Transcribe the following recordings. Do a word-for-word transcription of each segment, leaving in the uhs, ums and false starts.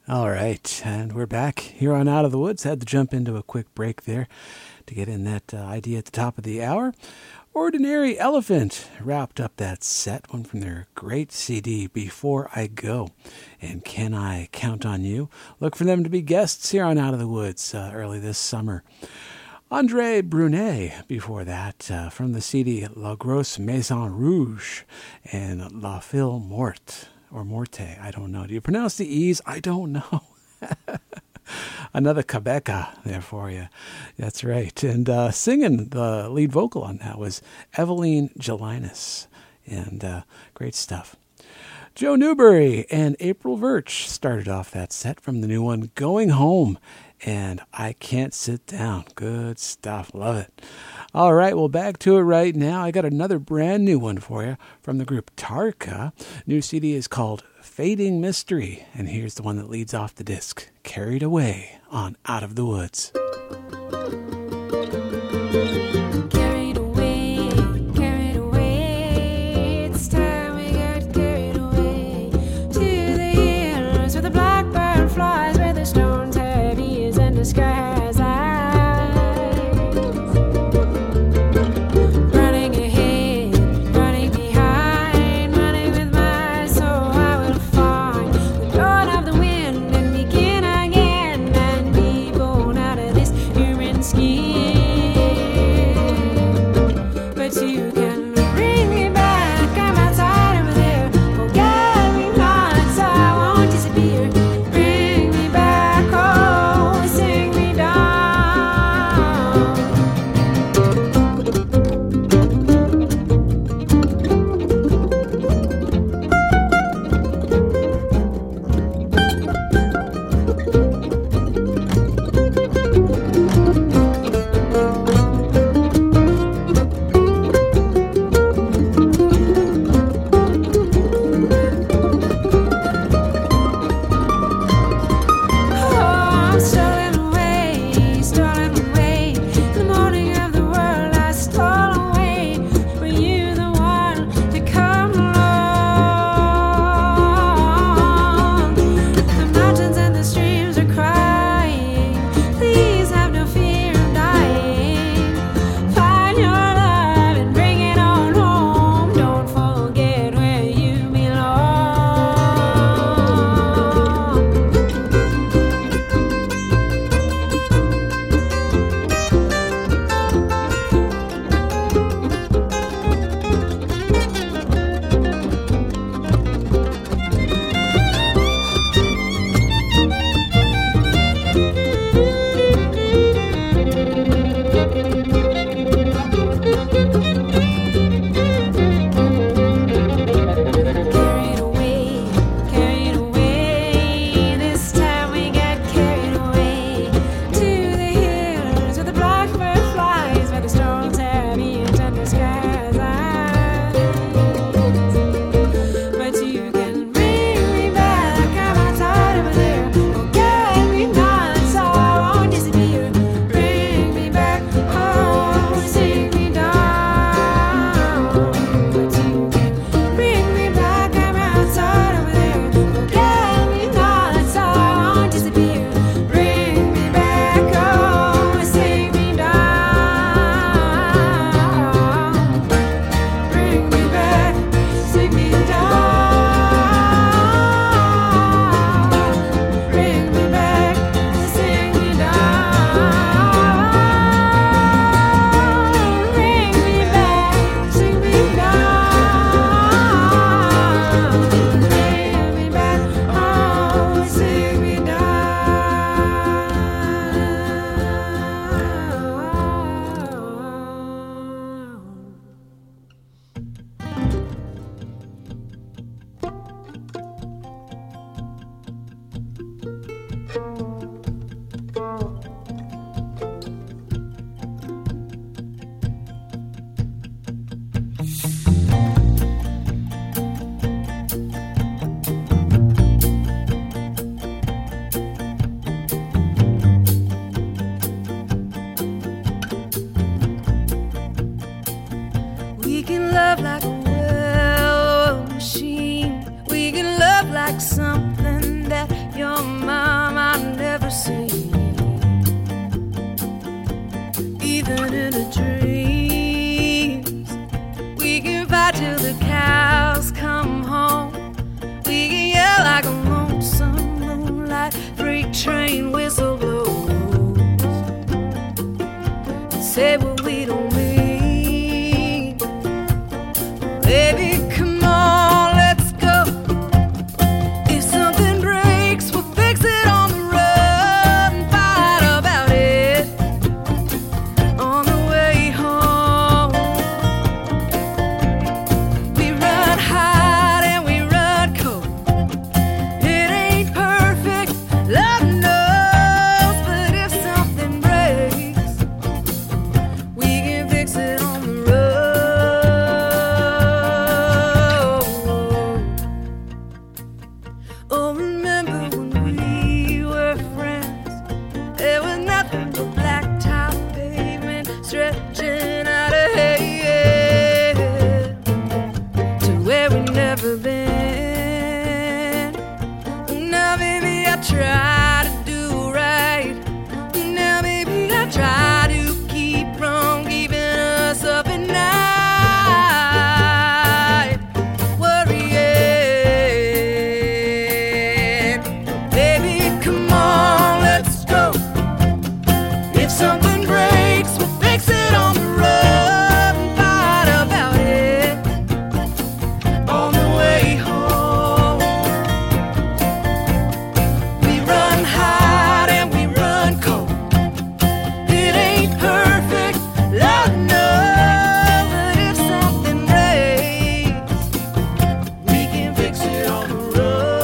All right, and we're back here on Out of the Woods. Had to jump into a quick break there to get in that uh, idea at the top of the hour. Ordinary Elephant wrapped up that set, one from their great C D, Before I Go. And Can I Count on You? Look for them to be guests here on Out of the Woods uh, early this summer. Andre Brunet, before that, uh, from the C D La Grosse Maison Rouge and La Fille Morte. Or Morte, I don't know. Do you pronounce the E's? I don't know. Another Quebeca there for you. That's right. And uh, singing the lead vocal on that was Eveline Gelinas. And uh, great stuff. Joe Newberry and April Virch started off that set from the new one, Going Home. And I Can't Sit Down. Good stuff. Love it. All right, well, back to it right now. I got another brand new one for you from the group Tarka. New C D is called Fading Mystery. And here's the one that leads off the disc, Carried Away on Out of the Woods. Carried away, carried away. It's time we got carried away to the hills where the blackbird flies, where the stones have ears and the sky has eyes. Running ahead, running behind, running with my soul, I will find the dawn of the wind and begin again and be born out of this human skin. But you can bring me back, I'm outside over there. Oh, guide me not, so I won't disappear. Bring me back, oh, sing me down. try to do right. Now, baby, I try to keep from keeping us up at night, worrying. Baby, come on, let's go. If something breaks, we'll fix it on the road and fight about it on the way home. We run hot and we run cold. It ain't perfect, Lord knows, but if something breaks, we can fix it on the road.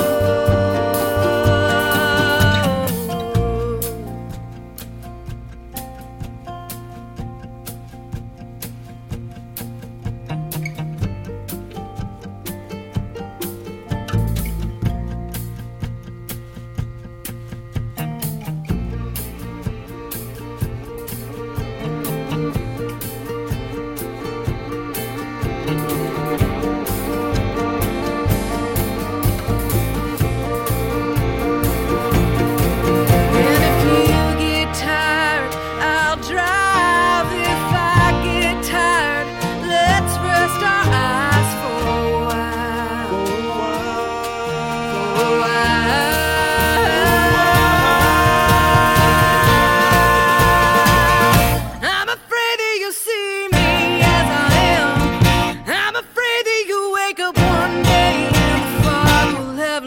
And if you get tired, I'll drive. If I get tired, let's rest our eyes for a while. For a while. I'm afraid that you'll see me as I am. I'm afraid that you'll wake up one day and the fog will have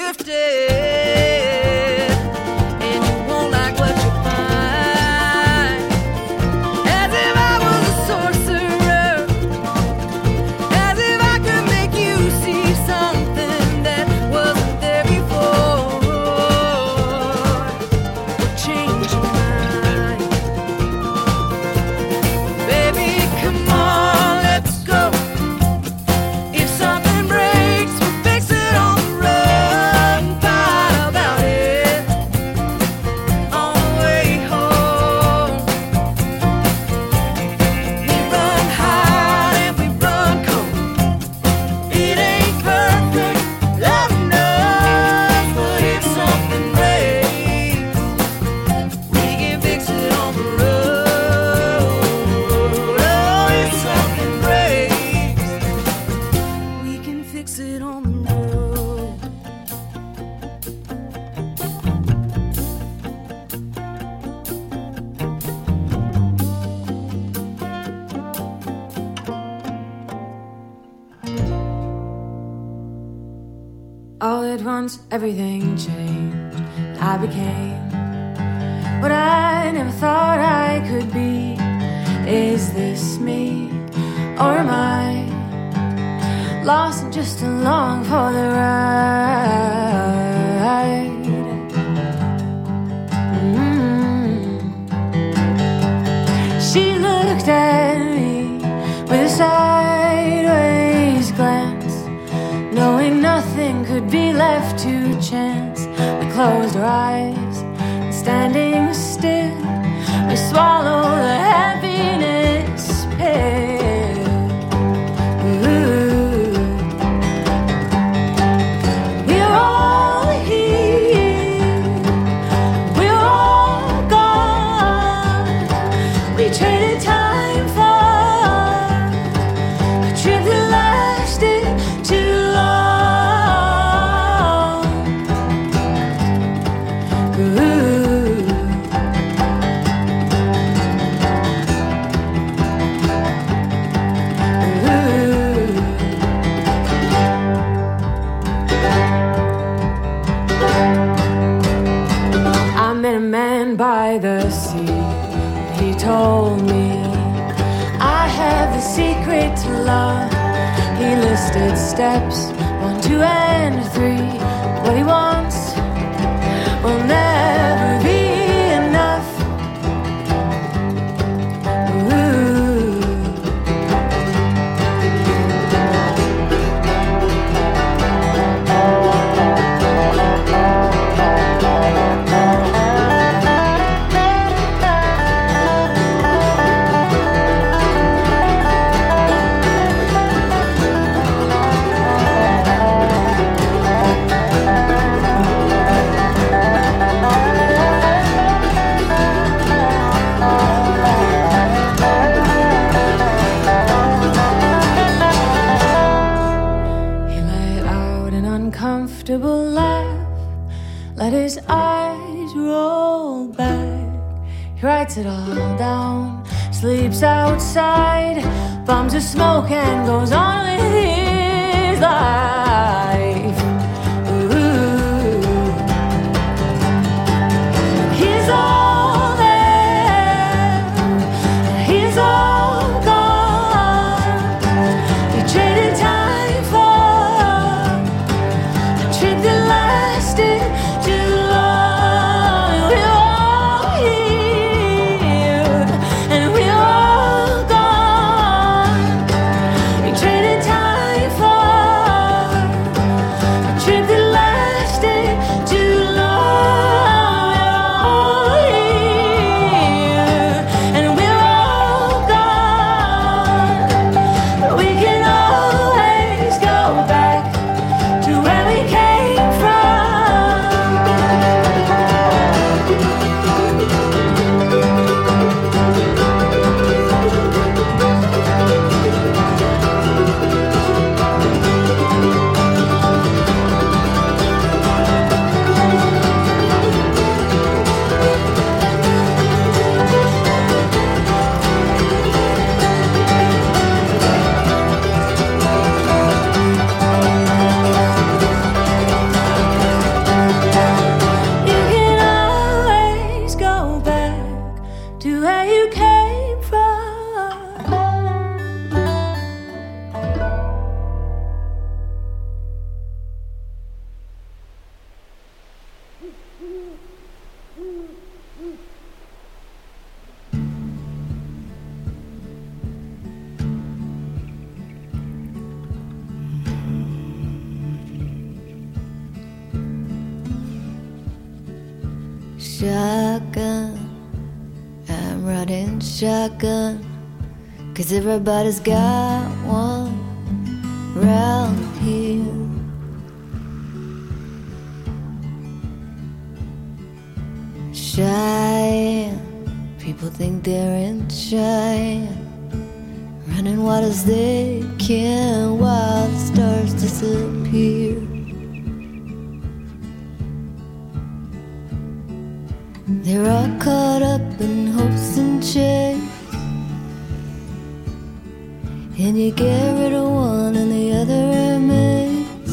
lifted, and you won't like what you find. As if I was a sorcerer, as if I could make you see something that wasn't there before, or change your mind. Baby, come on, let's go. If something breaks, we'll fix it on the road and fight about it on the way home. We run hot and we run cold. It ain't perfect, Lord knows, but if something breaks, we can fix it on the road. Oh, if something breaks, we can fix it on the road. All at once, everything changed. I became what I never thought I could be. Is this me, or am I lost and just along for the ride? Mm. She looked at me with a sideways glance, knowing nothing could be left to chance. We closed our eyes, and standing still, we swallow the happiness pill. Ooh. We're all here, we're all gone. We traded time for a trip that lasted too long. Ooh. I met a man by the sea. He told me I have the secret to love. He listed steps one, two, and three. What he wants will never be enough. Ooh. let his eyes roll back. He writes it all down, sleeps outside, bums a smoke and goes on with his life. Ooh. He's all there, he's all gone. He traded time for a trick that lasted too long. We're all here and we're all gone. We traded time for a trip that lasted too long. We're all here and we're all gone. But we can always go back to where we came from. You can always go back to where you came from. Shotgun, I'm riding shotgun, 'cause everybody's got one round here. Cheyenne, people think they're in Cheyenne, running wild as they can while the stars disappear. They're all caught up in hopes and chase, and you get rid of one and the other remains.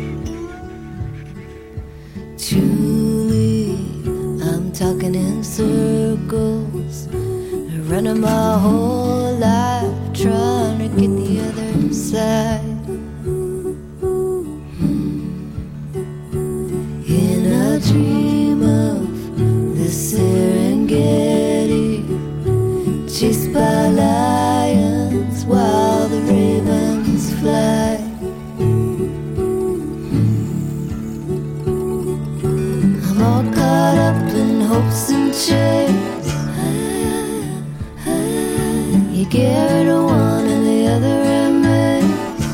Truly, I'm talking in circles, running my whole life trying to get the other side. In a dream of the Serengeti, chased by lions while the ravens fly. I'm all caught up in hopes and chains. You get rid of one and the other remains.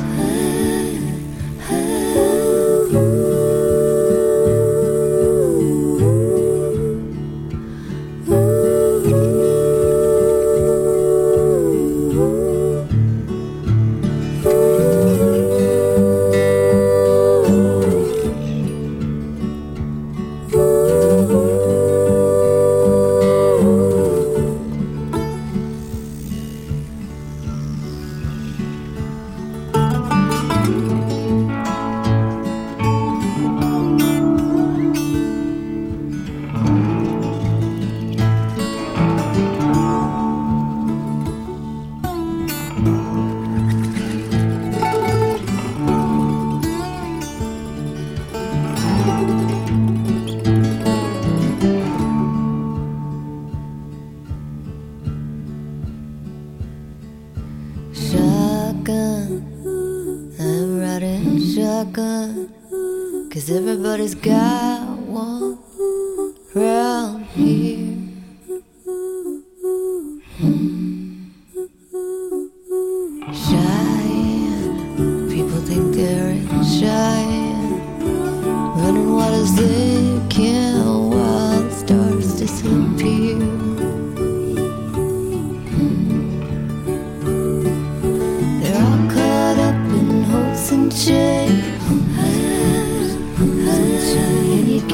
Shotgun, I'm riding shotgun, 'cause everybody's got one round here. Cheyenne, people think they're in Cheyenne, running wild as they can while the stars disappear. They're all caught up in hopes and chains, and you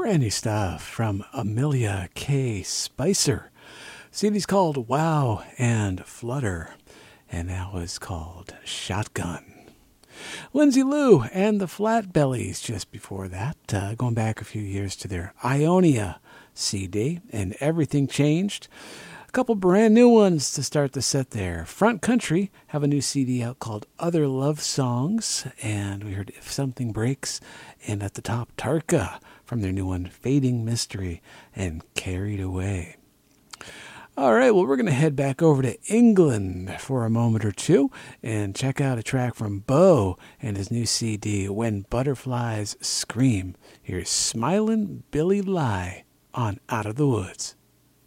Brand new stuff from Amelia K. Spicer. C D's called Wow and Flutter, and that was called Shotgun. Lindsay Lou and the Flatbellies just before that, uh, going back a few years to their Ionia C D, and Everything Changed. A couple brand new ones to start the set there. Front Country have a new C D out called Other Love Songs, and we heard If Something Breaks, and at the top, Tarka from their new one, Fading Mystery, and Carried Away. All right, well, we're going to head back over to England for a moment or two and check out a track from Bo and his new C D, When Butterflies Scream. Here's Smilin' Billy Lie on Out of the Woods.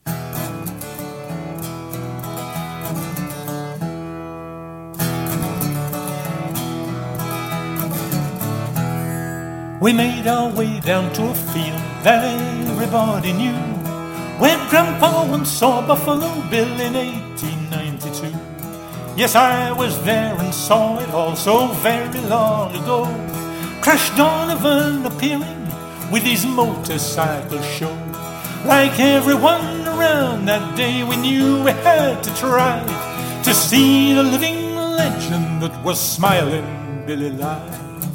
We made our way down to a field that everybody knew, where Grandpa once saw Buffalo Bill in eighteen ninety-two. Yes, I was there and saw it all so very long ago. Crash Donovan appearing with his motorcycle show. Like everyone around that day, we knew we had to try to see the living legend that was Smiling Billy Lie.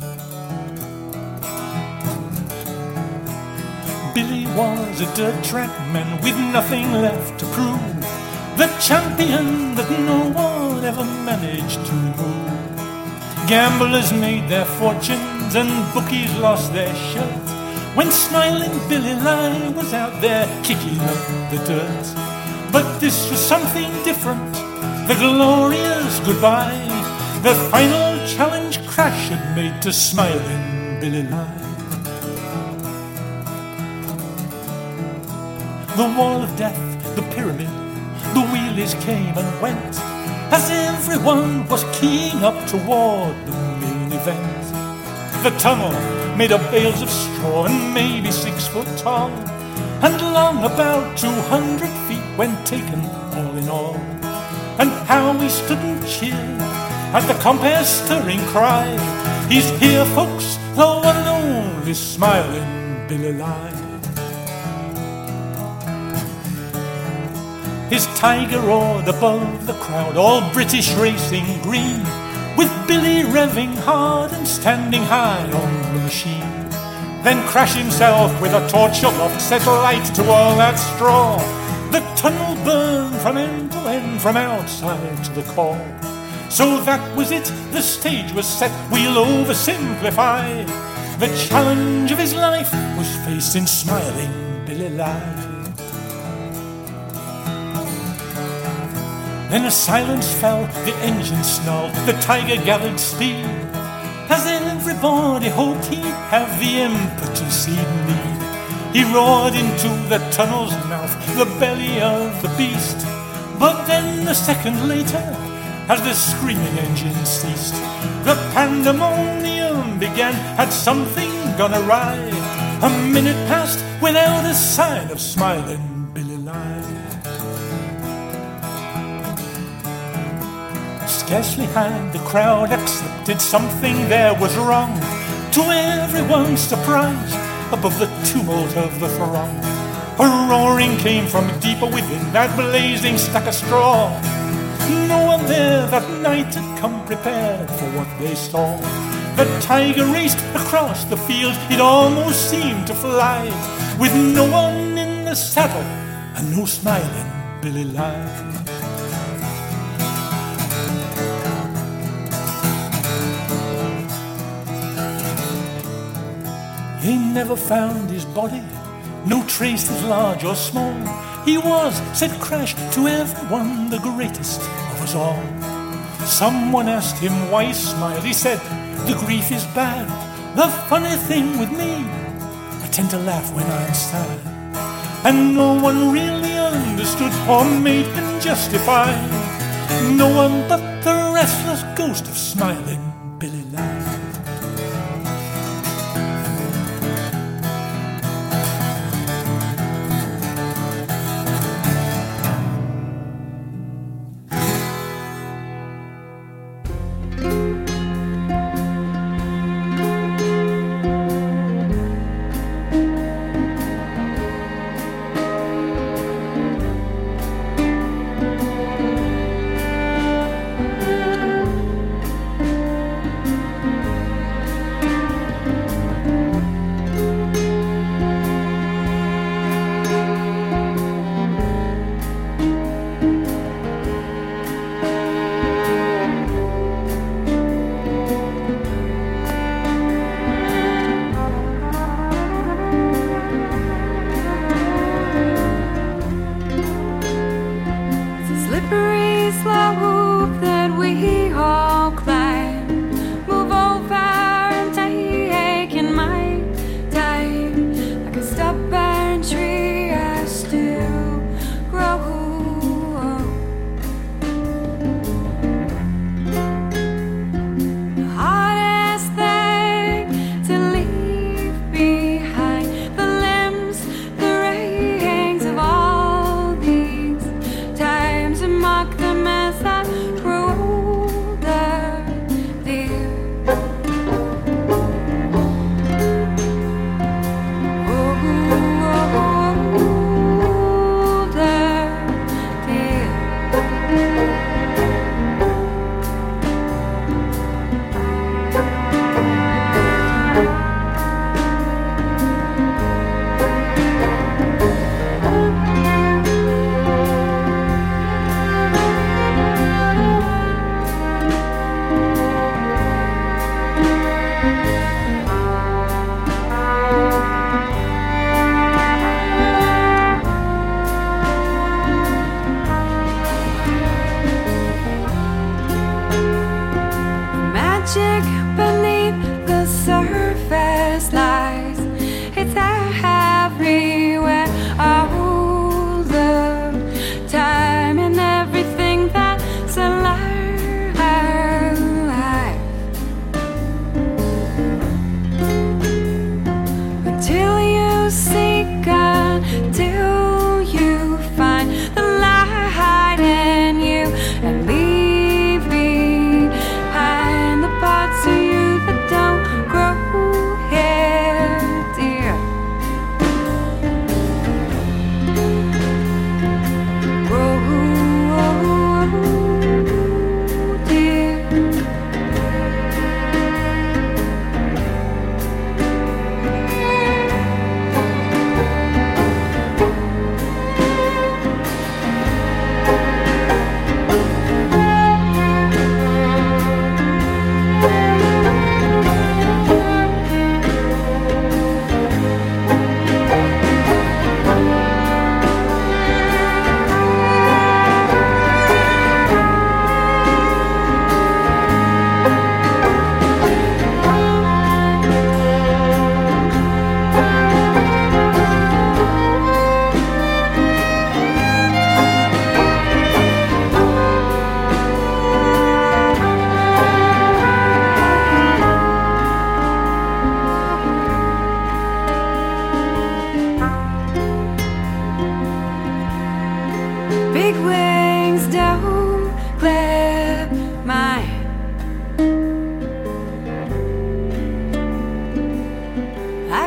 Billy was a dirt track man with nothing left to prove, the champion that no one ever managed to move. Gamblers made their fortunes and bookies lost their shirt when Smiling Billy Lie was out there kicking up the dirt. But this was something different, the glorious goodbye, the final challenge Crash had made to Smiling Billy Lie. The wall of death, the pyramid, the wheelies came and went as everyone was keying up toward the main event. The tunnel made of bales of straw and maybe six foot tall, and long about two hundred feet when taken all in all. And how we stood and cheered at the compare's stirring cry, he's here, folks, the one and only Smiling Billy Lie. His tiger roared above the crowd, all British racing green, with Billy revving hard and standing high on the machine. Then Crash himself with a torch aloft set light to all that straw. The tunnel burned from end to end, from outside to the core. So that was it, the stage was set, we'll oversimplify. The challenge of his life was facing Smiling Billy Lie. Then a silence fell, the engine snarled, the tiger gathered speed, as everybody hoped he'd have the impetus he'd need. He roared into the tunnel's mouth, the belly of the beast. But then a second later, as the screaming engine ceased, the pandemonium began. Had something gone awry? A minute passed without a sign of Smiling Billy Lie. Scarcely had the crowd accepted something there was wrong, to everyone's surprise, above the tumult of the throng, a roaring came from deeper within that blazing stack of straw. No one there that night had come prepared for what they saw. The tiger raced across the field, it almost seemed to fly, with no one in the saddle and no Smiling Billy Lie. They never found his body, no trace as large or small. He was, said Crash to everyone, the greatest of us all. Someone asked him why he smiled. He said, the grief is bad. The funny thing with me, I tend to laugh when I'm sad. And no one really understood or made him justify. No one but the restless ghost of Smiling Billy Lie.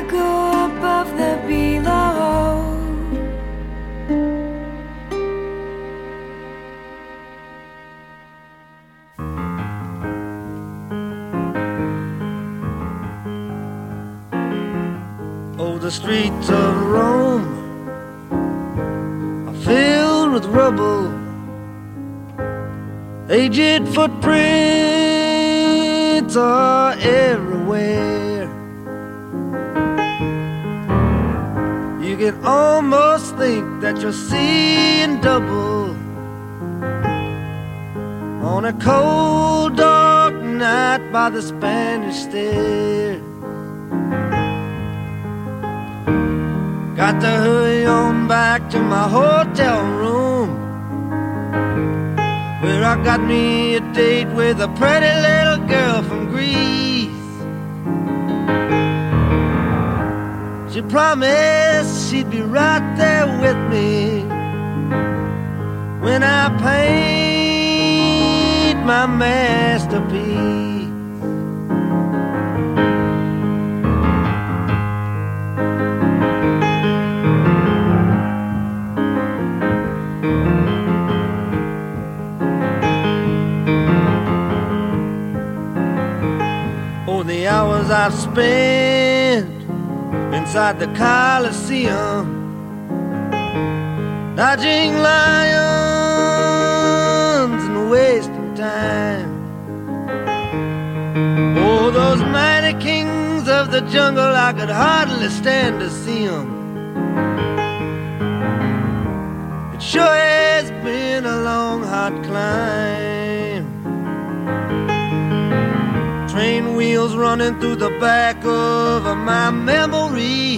go above the below. Oh, the streets of Rome are filled with rubble. Aged footprints are everywhere. You can almost think that you're seeing double on a cold, dark night by the Spanish Stair. Got to hurry on back to my hotel room, where I got me a date with a pretty little girl from Greece. She promised she'd be right there with me when I paint my masterpiece. The hours I've spent inside the Coliseum, dodging lions and wasting time. Oh, those mighty kings of the jungle, I could hardly stand to see them. It sure has been a long, hot climb. Train wheels running through the back of my memory,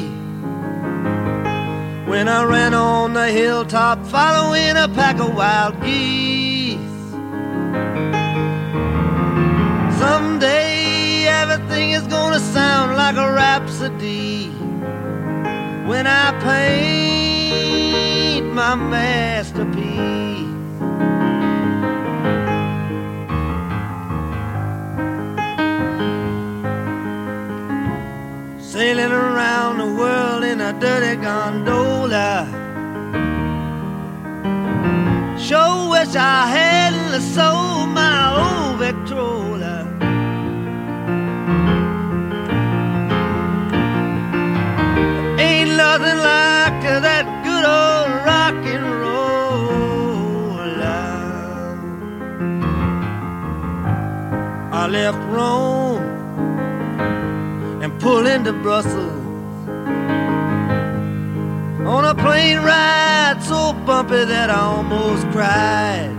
when I ran on the hilltop following a pack of wild geese. Someday everything is gonna sound like a rhapsody when I paint my masterpiece. Sailing around the world in a dirty gondola, sure wish I hadn't sold my old Victrola. Ain't nothing like that good old rock and roll. I left Rome and pull into Brussels on a plane ride so bumpy that I almost cried.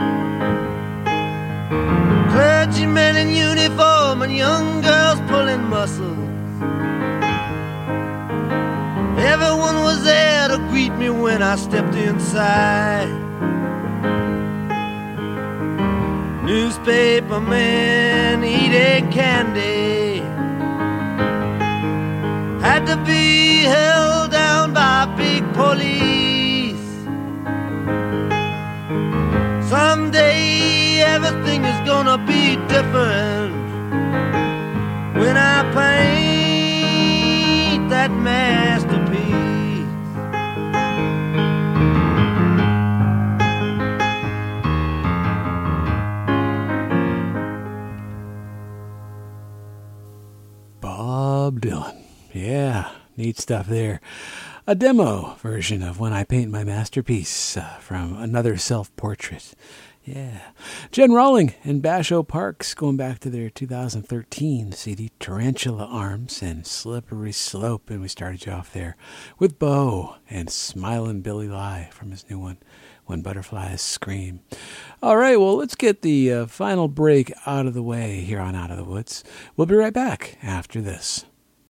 Clergymen in uniform and young girls pulling muscles. Everyone was there to greet me when I stepped inside. Newspapermen eating candy had to be held down by big police. Someday everything is gonna be different when I paint that masterpiece. Bob Dylan. Yeah, neat stuff there. A demo version of When I Paint My Masterpiece uh, from Another Self-Portrait. Yeah. Jen Rawling and Basho Parks going back to their two thousand thirteen C D Tarantula Arms and Slippery Slope. And we started you off there with Bo and Smilin' Billy Lie from his new one, When Butterflies Scream. All right, well, let's get the uh, final break out of the way here on Out of the Woods. We'll be right back after this.